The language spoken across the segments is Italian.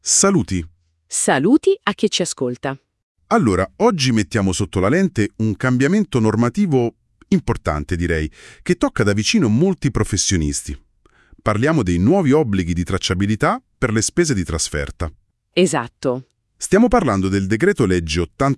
Saluti! Saluti a chi ci ascolta. Allora, oggi mettiamo sotto la lente un cambiamento normativo importante, direi, che tocca da vicino molti professionisti. Parliamo dei nuovi obblighi di tracciabilità per le spese di trasferta. Esatto. Stiamo parlando del decreto legge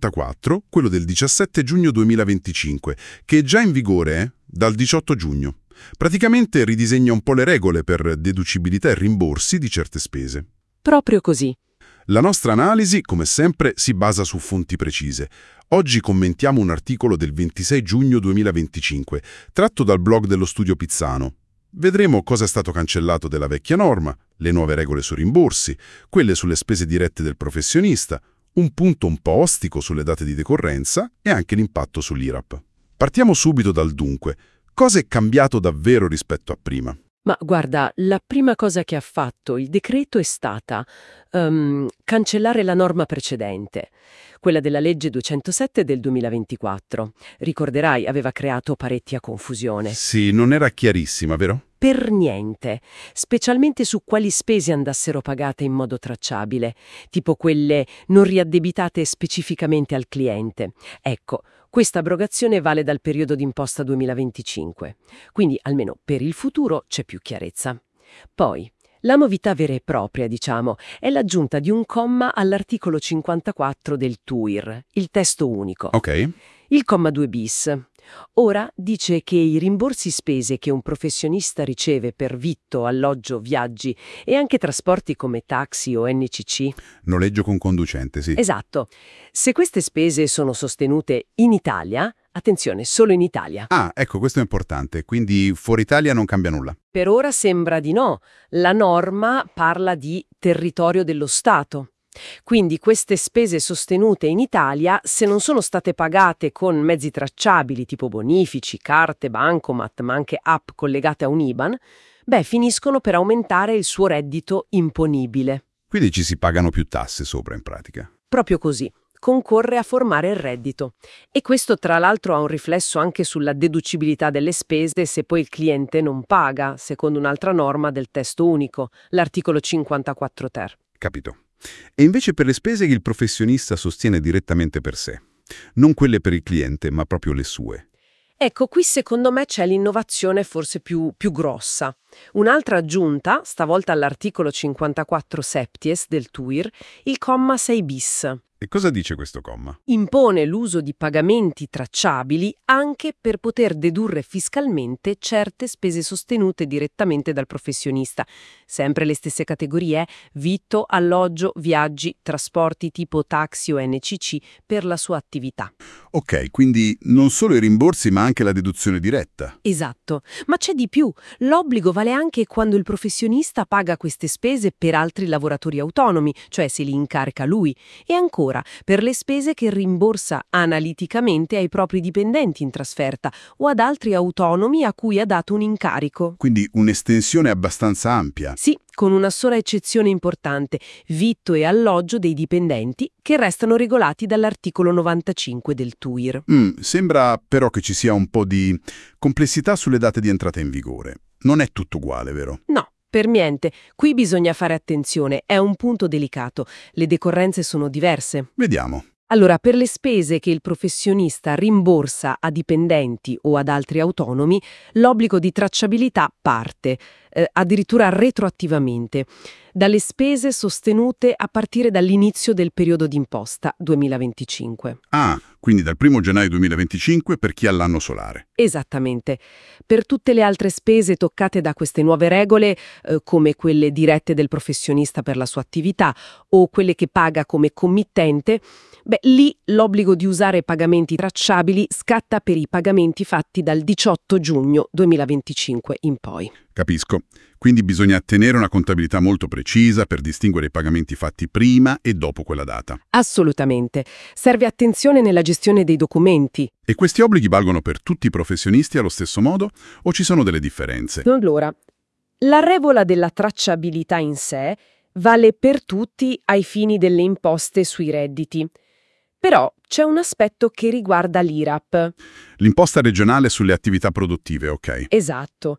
84, quello del 17 giugno 2025, che è già in vigore dal 18 giugno. Praticamente ridisegna un po' le regole per deducibilità e rimborsi di certe spese. Proprio così. La nostra analisi, come sempre, si basa su fonti precise. Oggi commentiamo un articolo del 26 giugno 2025, tratto dal blog dello Studio Pizzano. Vedremo cosa è stato cancellato della vecchia norma, le nuove regole sui rimborsi, quelle sulle spese dirette del professionista, un punto un po' ostico sulle date di decorrenza e anche l'impatto sull'IRAP. Partiamo subito dal dunque. Cosa è cambiato davvero rispetto a prima? Ma guarda, la prima cosa che ha fatto il decreto è stata cancellare la norma precedente, quella della legge 207 del 2024. Ricorderai, aveva creato parecchia confusione. Sì, non era chiarissima, vero? Per niente, specialmente su quali spese andassero pagate in modo tracciabile, tipo quelle non riaddebitate specificamente al cliente. Ecco, questa abrogazione vale dal periodo d'imposta 2025, quindi almeno per il futuro c'è più chiarezza. Poi, la novità vera e propria, diciamo, è l'aggiunta di un comma all'articolo 54 del TUIR, il testo unico. Ok. Il comma 2 bis. Ora dice che i rimborsi spese che un professionista riceve per vitto, alloggio, viaggi e anche trasporti come taxi o NCC. Noleggio con conducente, sì. Esatto. Se queste spese sono sostenute in Italia, attenzione, solo in Italia. Ah, ecco, questo è importante, quindi fuori Italia non cambia nulla. Per ora sembra di no. La norma parla di territorio dello Stato. Quindi queste spese sostenute in Italia, se non sono state pagate con mezzi tracciabili tipo bonifici, carte, bancomat, ma anche app collegate a un IBAN, finiscono per aumentare il suo reddito imponibile. Quindi ci si pagano più tasse sopra, in pratica. Proprio così. Concorre a formare il reddito. E questo tra l'altro ha un riflesso anche sulla deducibilità delle spese se poi il cliente non paga, secondo un'altra norma del testo unico, l'articolo 54 ter. Capito. E invece per le spese che il professionista sostiene direttamente per sé, non quelle per il cliente, ma proprio le sue. Ecco, qui secondo me c'è l'innovazione forse più grossa. Un'altra aggiunta, stavolta all'articolo 54 septies del TUIR, il comma 6 bis. E cosa dice questo comma? Impone l'uso di pagamenti tracciabili anche per poter dedurre fiscalmente certe spese sostenute direttamente dal professionista. Sempre le stesse categorie: vitto, alloggio, viaggi, trasporti tipo taxi o NCC per la sua attività. Ok, quindi non solo i rimborsi ma anche la deduzione diretta. Esatto, ma c'è di più. L'obbligo vale anche quando il professionista paga queste spese per altri lavoratori autonomi, cioè se li incarica lui, e ancora per le spese che rimborsa analiticamente ai propri dipendenti in trasferta o ad altri autonomi a cui ha dato un incarico. Quindi un'estensione abbastanza ampia. Sì, con una sola eccezione importante: vitto e alloggio dei dipendenti, che restano regolati dall'articolo 95 del TUIR. Sembra però che ci sia un po' di complessità sulle date di entrata in vigore. Non è tutto uguale, vero? No. Per niente, qui bisogna fare attenzione, è un punto delicato, le decorrenze sono diverse. Vediamo. Allora, per le spese che il professionista rimborsa a dipendenti o ad altri autonomi, l'obbligo di tracciabilità parte, addirittura retroattivamente, dalle spese sostenute a partire dall'inizio del periodo d'imposta 2025. Ah, quindi dal 1 gennaio 2025 per chi ha l'anno solare. Esattamente. Per tutte le altre spese toccate da queste nuove regole, come quelle dirette del professionista per la sua attività o quelle che paga come committente, lì l'obbligo di usare pagamenti tracciabili scatta per i pagamenti fatti dal 18 giugno 2025 in poi. Capisco. Quindi bisogna tenere una contabilità molto precisa per distinguere i pagamenti fatti prima e dopo quella data. Assolutamente. Serve attenzione nella gestione dei documenti. E questi obblighi valgono per tutti i professionisti allo stesso modo o ci sono delle differenze? Allora, la regola della tracciabilità in sé vale per tutti ai fini delle imposte sui redditi. Però c'è un aspetto che riguarda l'IRAP. L'imposta regionale sulle attività produttive, ok. Esatto.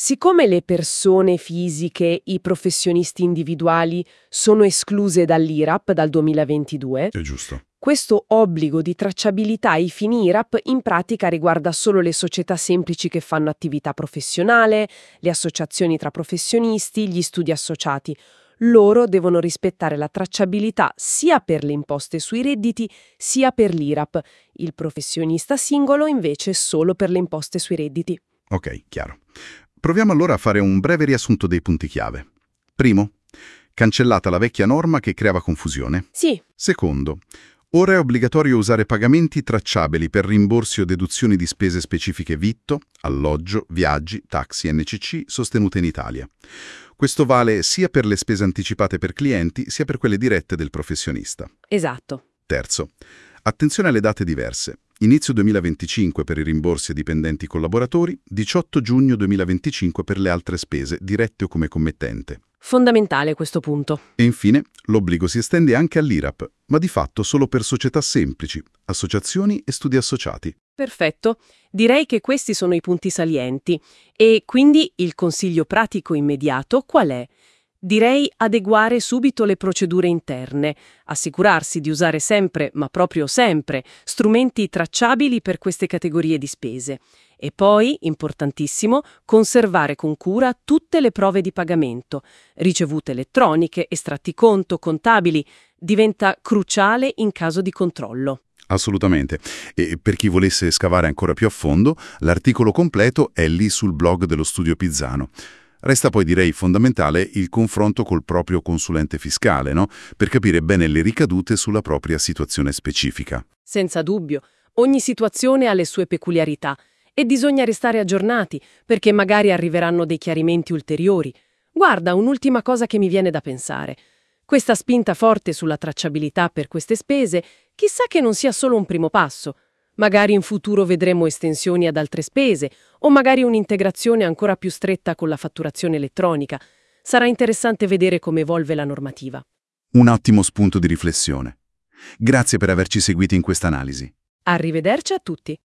Siccome le persone fisiche, i professionisti individuali sono escluse dall'IRAP dal 2022, È giusto. questo obbligo di tracciabilità ai fini IRAP in pratica riguarda solo le società semplici che fanno attività professionale, le associazioni tra professionisti, gli studi associati. Loro devono rispettare la tracciabilità sia per le imposte sui redditi sia per l'IRAP. Il professionista singolo invece solo per le imposte sui redditi. Ok, chiaro. Proviamo allora a fare un breve riassunto dei punti chiave. Primo, cancellata la vecchia norma che creava confusione. Sì, Secondo, ora è obbligatorio usare pagamenti tracciabili per rimborsi o deduzioni di spese specifiche vitto, alloggio, viaggi, taxi, NCC sostenute in Italia. Questo vale sia per le spese anticipate per clienti, sia per quelle dirette del professionista. esatto. Terzo, attenzione alle date diverse. Inizio 2025 per i rimborsi ai dipendenti collaboratori, 18 giugno 2025 per le altre spese, dirette o come committente. Fondamentale questo punto. E infine, l'obbligo si estende anche all'IRAP, ma di fatto solo per società semplici, associazioni e studi associati. Perfetto. Direi che questi sono i punti salienti. E quindi il consiglio pratico immediato qual è? Direi adeguare subito le procedure interne, assicurarsi di usare sempre, ma proprio sempre, strumenti tracciabili per queste categorie di spese. E poi, importantissimo, conservare con cura tutte le prove di pagamento, ricevute elettroniche, estratti conto, contabili, diventa cruciale in caso di controllo. Assolutamente. E per chi volesse scavare ancora più a fondo, l'articolo completo è lì sul blog dello Studio Pizzano. Resta poi, direi, fondamentale il confronto col proprio consulente fiscale, no? Per capire bene le ricadute sulla propria situazione specifica. Senza dubbio, ogni situazione ha le sue peculiarità e bisogna restare aggiornati perché magari arriveranno dei chiarimenti ulteriori. Guarda, un'ultima cosa che mi viene da pensare. Questa spinta forte sulla tracciabilità per queste spese, chissà che non sia solo un primo passo. Magari in futuro vedremo estensioni ad altre spese o magari un'integrazione ancora più stretta con la fatturazione elettronica. Sarà interessante vedere come evolve la normativa. Un ottimo spunto di riflessione. Grazie per averci seguiti in questa analisi. Arrivederci a tutti!